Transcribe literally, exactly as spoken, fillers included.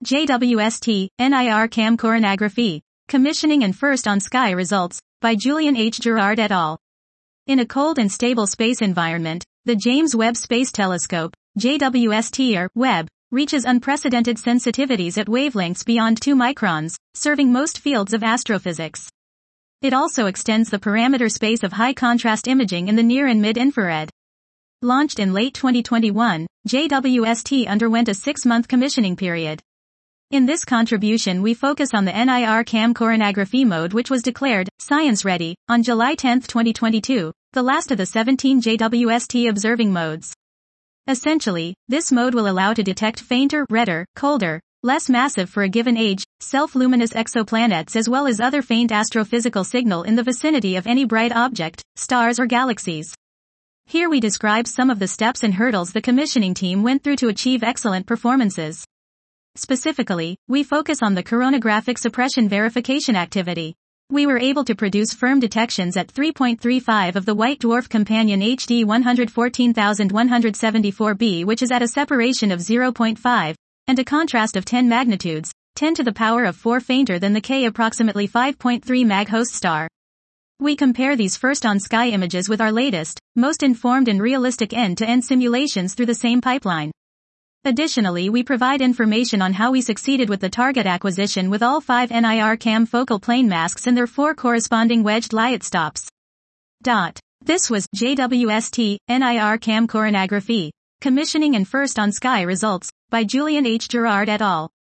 J W S T, N I R CAM Coronagraphy. Commissioning and First on Sky Results, by Julian H. Gerard et al. In a cold and stable space environment, the James Webb Space Telescope, J W S T or Webb, reaches unprecedented sensitivities at wavelengths beyond two microns, serving most fields of astrophysics. It also extends the parameter space of high-contrast imaging in the near and mid-infrared. Launched in late twenty twenty-one, J W S T underwent a six-month commissioning period. In this contribution we focus on the N I R CAM Coronagraphy mode, which was declared science-ready on July tenth twenty twenty-two, the last of the seventeen J W S T observing modes. Essentially, this mode will allow to detect fainter, redder, colder, less massive for a given age, self-luminous exoplanets as well as other faint astrophysical signal in the vicinity of any bright object, stars or galaxies. Here we describe some of the steps and hurdles the commissioning team went through to achieve excellent performances. Specifically, we focus on the coronagraphic suppression verification activity. We were able to produce firm detections at three point three five of the white dwarf companion H D one fourteen one seventy-four b, which is at a separation of zero point five, and a contrast of ten magnitudes, ten to the power of four fainter than the K approximately five point three mag host star. We compare these first on sky images with our latest, most informed and realistic end-to-end simulations through the same pipeline. Additionally, we provide information on how we succeeded with the target acquisition with all five N I R CAM focal plane masks and their four corresponding wedged Lyot stops. Dot. This was J W S T, N I R CAM Coronagraphy. Commissioning and First on Sky Results, by Julian H. Gerard et al.